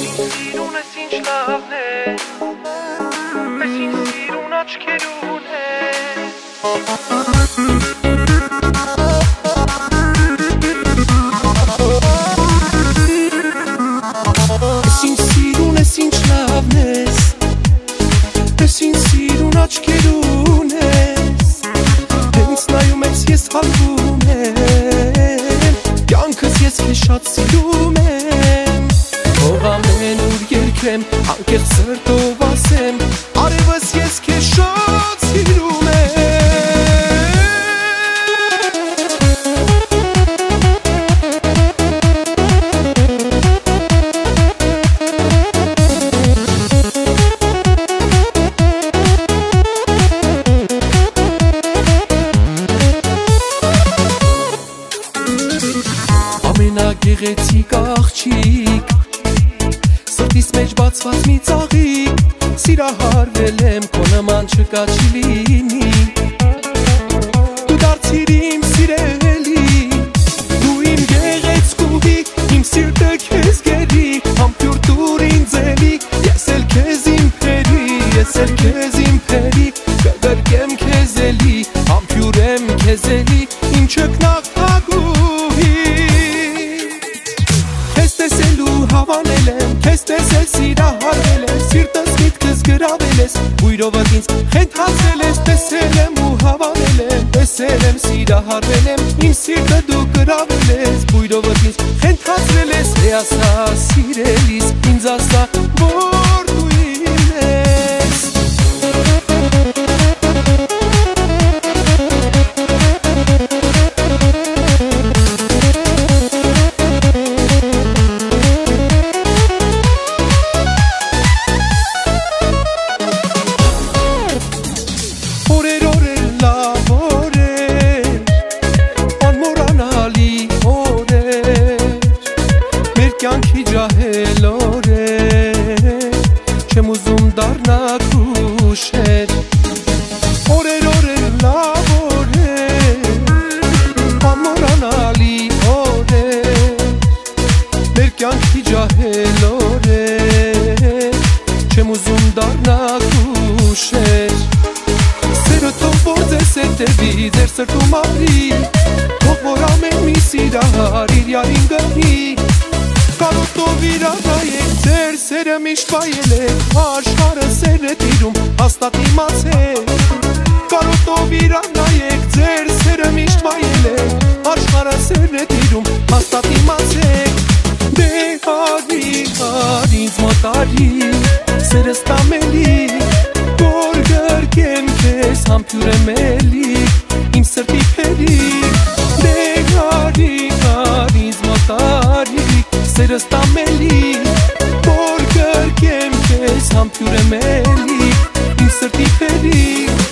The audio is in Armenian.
սիրուն ես ինչ լավն է, ես ինչ սիրուն աչքերուն է. Ես ինչ սիրուն ես ինչ լավն ես, ես ինչ սիրուն աչքերուն ես. Հենց նայում ես ես հալվում եմ, կյանքս ես քեզ շատ սիրում եմ. Ով ամենուր երկրեմ, անկեղծ սրտով ասեմ, արևս ես քեզ շատ սիրում եմ. Ամենագեղեցիկ աղջիկ, սրտիս մեջ բացված մի ծաղիկ, սիրահարվել եմ, քո նման չկա չի լինի. Դու դարձիր իմ սիրելի, դու իմ գեղեցկուհի, իմ սիրտը քեզ գերի, համբյուր տուր ինձ էլի, ես էլ քեզ իմ փերի, ես էլ քեզ իմ փերի, կգրկեմ քեզ էլի, համբյուր եմ քեզ էլի, իմ չքնաղտագուհի. Հավանել եմ, քեզ տեսել սիրահարվել եմ, սիրտս միտքս գրավել ես, բույրովդ ինձ խենթացրել ես, տեսել եմ ու հավանել եմ, տեսել եմ սիրահարվել եմ, իմ սիրտը դու գրավել ես, բույրովդ ինձ խենթացրել ես, ասա սիրելիս, ինձ ասա, որ դու իմ ես. Կյանքի ջահել օրեր, չեմ ուզում դառնալ քու շեր. Օրեր օրեր լավ օրեր, անմոռանալի օրեր, մեր կյանքի ջահել օրեր, չեմ ուզում դառնալ քու շեր. Սերը թող որ ձեզ հետևի, ձեր սրտում ապրի, թող որ ամեն մի սիրահար իր յարին գտնի. Կարոտով իրանայեք, ձեր սերը միշտ վայել եք, աշխարհը սեր է տիրում, հաստատ իմացեք. Կարոտով իրանայեք, ձեր սերը միշտ վայել եք, աշխարհը սեր է տիրում, հաստատ իմացեք. Դե արի, ինձ մոտ արի, սերս տամելի, որ գրկեմ քեզ համբյուր եմ էլի, իմ սրտի փերի. Դե արի, ինձ մոտ արի, սերս տամելի, որ գրկեմ քեզ համբյուր եմ էլի, իմ սրտի փերի.